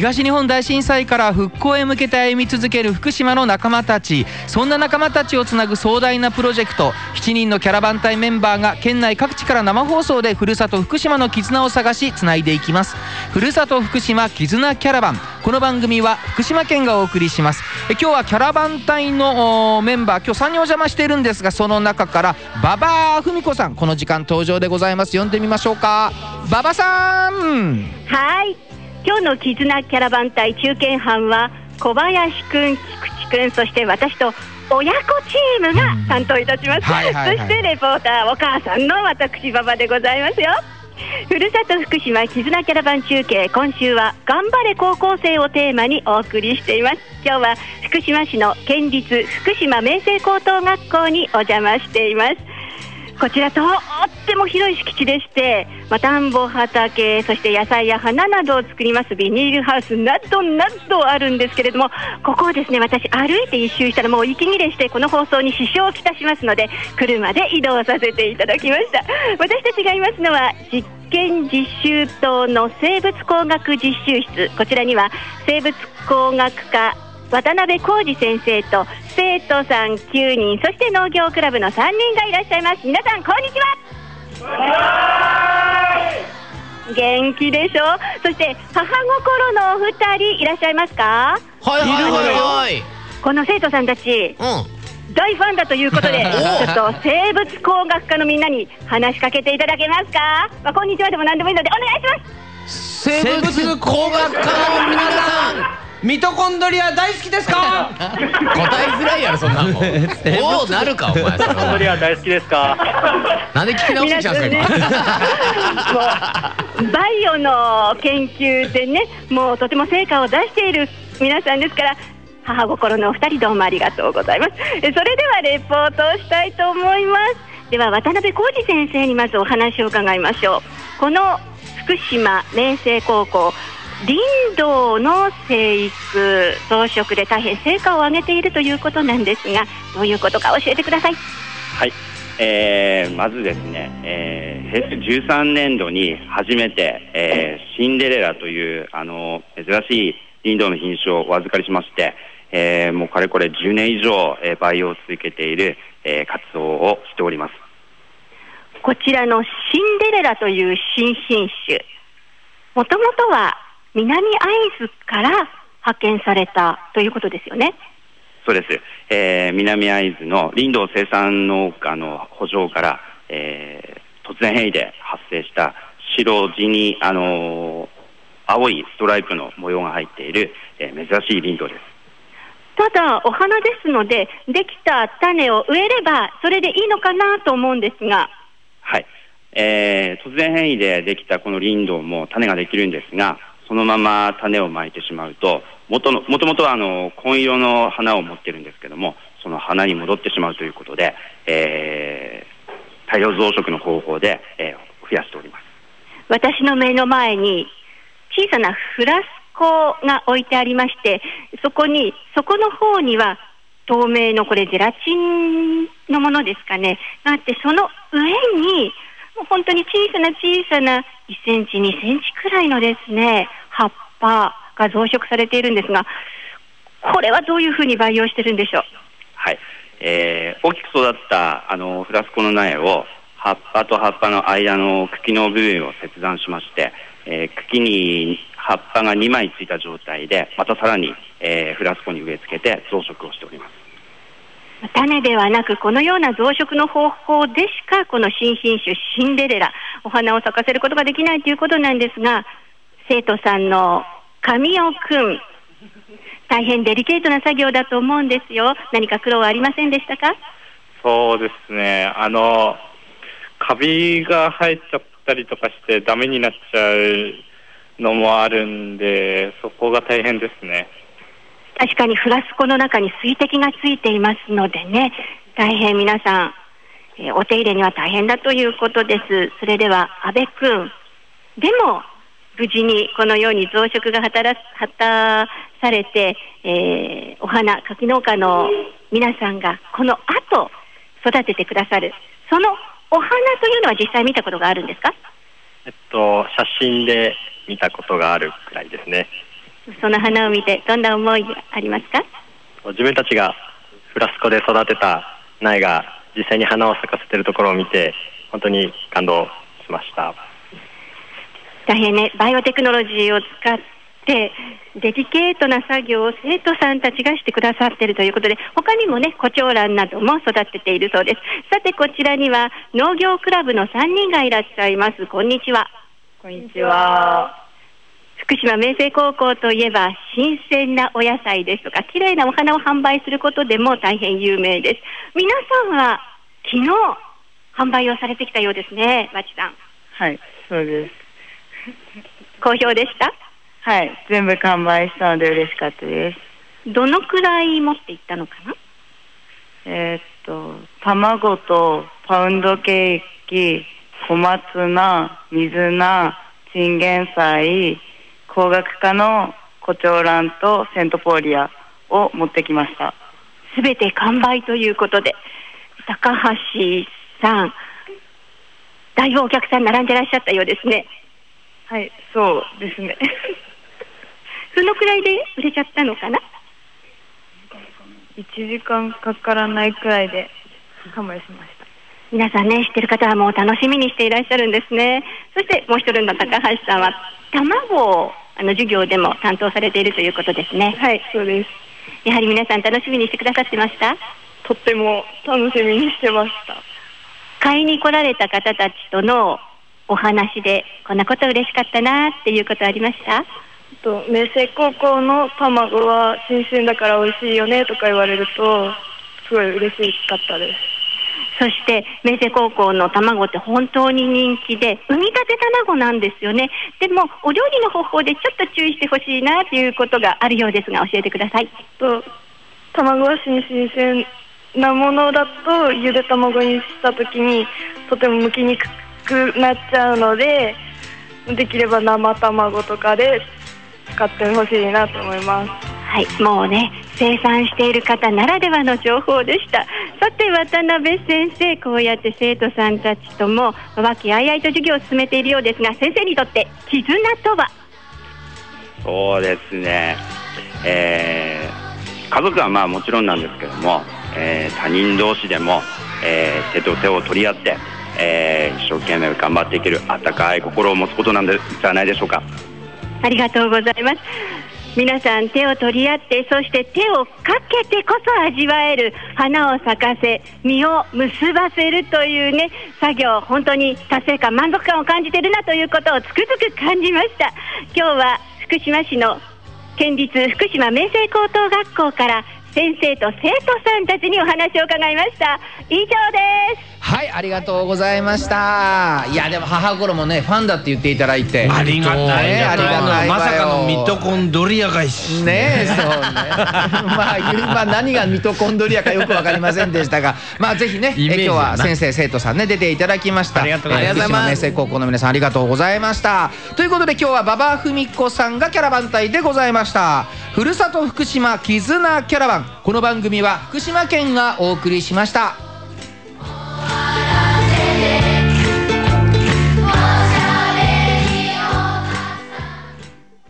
東日本大震災から復興へ向けて歩み続ける福島の仲間たち、そんな仲間たちをつなぐ壮大なプロジェクト、7人のキャラバン隊メンバーが県内各地から生放送でふるさと福島の絆を探しつないでいきます。ふるさと福島絆キャラバン、この番組は福島県がお送りします。今日はキャラバン隊のメンバー、今日3人お邪魔しているんですが、その中から馬場文子さん、この時間登場でございます。呼んでみましょうか。馬場さん。 はい、今日の絆キャラバン隊中堅班は小林くん、菊池くん、そして私と親子チームが担当いたします。そしてレポーターお母さんの私馬場でございますよ。ふるさと福島絆キャラバン中継、今週は頑張れ高校生をテーマにお送りしています。今日は福島市の県立福島明星高等学校にお邪魔しています。こちらとっても広い敷地でして、田んぼ畑、そして野菜や花などを作りますビニールハウスなどなどあるんですけれども、ここをですね、私歩いて一周したらもう息切れしてこの放送に支障をきたしますので、車で移動させていただきました。私たちがいますのは実験実習棟の生物工学実習室、こちらには生物工学科渡辺浩二先生と生徒さん9人、そして農業クラブの3人がいらっしゃいます。皆さんこんにちは。元気でしょ。そして母心のお二人いらっしゃいますか。 はいはいはいはい。 この生徒さんたち、大ファンだということでちょっと生物工学科のみんなに話しかけていただけますか。こんにちはでも何でもいいのでお願いします。 生物工学科の皆さん、ミトコンドリア大好きですか。答えづらいやろそんなの。どうなるかお前。ミトコンドリア大好きですか。なんで聞き直してきたんですか今。バイオの研究でね、もうとても成果を出している皆さんですから、母心のお二人どうもありがとうございます。それではレポートをしたいと思います。では渡辺浩二先生にまずお話を伺いましょう。この福島明星高校、林道の生育増殖で大変成果を上げているということなんですが、どういうことか教えてください。 はい、まずですね、平成13年度に初めて、シンデレラという珍しい林道の品種をお預かりしまして、もうかれこれ10年以上、培養を続けている、活動をしております。 こちらのシンデレラという新品種、もともとは南会津から派遣されたということですよね。 そうです、南会津の林道生産農家の圃場から、突然変異で発生した白地に青いストライプの模様が入っている、珍しい林道です。 ただお花ですので、できた種を植えればそれでいいのかなと思うんですが。 はい、突然変異でできたこの林道も種ができるんですが、そのまま種をまいてしまうと、もともとは紺色の花を持っているんですけども、その花に戻ってしまうということで、大量増殖の方法で、増やしております。 私の目の前に小さなフラスコが置いてありまして、そこの方には透明のこれゼラチンのものですかねがあって、その上に本当に小さな1センチ2センチくらいのですね、葉っぱが増殖されているんですが、これはどういうふうに培養してるんでしょう。 はい、大きく育ったフラスコの苗を葉っぱと葉っぱの間の茎の部分を切断しまして、茎に葉っぱが2枚ついた状態でまたさらに、フラスコに植え付けて増殖をしております。 種ではなくこのような増殖の方法でしかこの新品種シンデレラお花を咲かせることができないということなんですが、生徒さんの神尾くん、大変デリケートな作業だと思うんですよ。何か苦労はありませんでしたか。 そうですね、カビが生えちゃったりとかしてダメになっちゃうのもあるんで、そこが大変ですね。 確かにフラスコの中に水滴がついていますのでね、大変皆さん、お手入れには大変だということです。それでは阿部くん、でも無事にこのように増殖が果たされて、お花柿農家の皆さんがこの後育ててくださる、そのお花というのは実際見たことがあるんですか。 写真で見たことがあるくらいですね。 その花を見てどんな思いがありますか？ 自分たちがフラスコで育てた苗が実際に花を咲かせているところを見て本当に感動しました。 大変ね、バイオテクノロジーを使ってデリケートな作業を生徒さんたちがしてくださっているということで、他にもね、コチョウランなども育てているそうです。さて、こちらには農業クラブの3人がいらっしゃいます。こんにちは。 こんにちは。 福島明星高校といえば新鮮なお野菜ですとか綺麗なお花を販売することでも大変有名です。皆さんは昨日販売をされてきたようですね。わちさん。 はい、そうです。 好評でした？ はい、全部完売したので嬉しかったです。 どのくらい持っていったのかな？ 卵とパウンドケーキ、小松菜、水菜、チンゲン菜、工学科のコチョウランとセントポーリアを持ってきました。 すべて完売ということで、高橋さん、だいぶお客さん並んでらっしゃったようですね。 はい、そうですね。 そのくらいで売れちゃったのかな ？1時間かからないくらいで販売しました。 皆さんね、知ってる方はもう楽しみにしていらっしゃるんですね。そしてもう一人の高橋さんは卵を授業でも担当されているということですね。 はい、そうです。 やはり皆さん楽しみにしてくださってました？ とっても楽しみにしてました。 買いに来られた方たちとのお話でこんなこと嬉しかったなっていうことありました？ 明星高校の卵は新鮮だから美味しいよねとか言われるとすごい嬉しかったです。 そして明星高校の卵って本当に人気で産みたて卵なんですよね。でもお料理の方法でちょっと注意してほしいなということがあるようですが教えてください。 卵は新鮮なものだとゆで卵にした時にとても剥きにくくなっちゃうので、できれば生卵とかで使ってほしいなと思います。 はい、もうね、生産している方ならではの情報でした。さて渡辺先生、こうやって生徒さんたちとも和気あいあいと授業を進めているようですが、先生にとって絆とは？ そうですね、家族はまあもちろんなんですけども、他人同士でも、手と手を取り合って、一生懸命頑張っていける温かい心を持つことなんじゃないでしょうか。 ありがとうございます。皆さん手を取り合って、そして手をかけてこそ味わえる花を咲かせ実を結ばせるというね、作業、本当に達成感、満足感を感じているなということをつくづく感じました。今日は福島市の県立福島明星高等学校から先生と生徒さんたちにお話を伺いました。以上です。 はい、ありがとうございました。いやでも母頃もねファンだって言っていただいてありがたい、 ありがたい。 まさかのミトコンドリアが一緒ね。そうね。まあ何がミトコンドリアかよくわかりませんでしたが、まあぜひね今日は先生生徒さんね出ていただきました。 ありがとうございます。 福島明星高校の皆さんありがとうございました。ということで今日は馬場文子さんがキャラバン隊でございました。ふるさと福島絆キャラバン、この番組は福島県がお送りしました。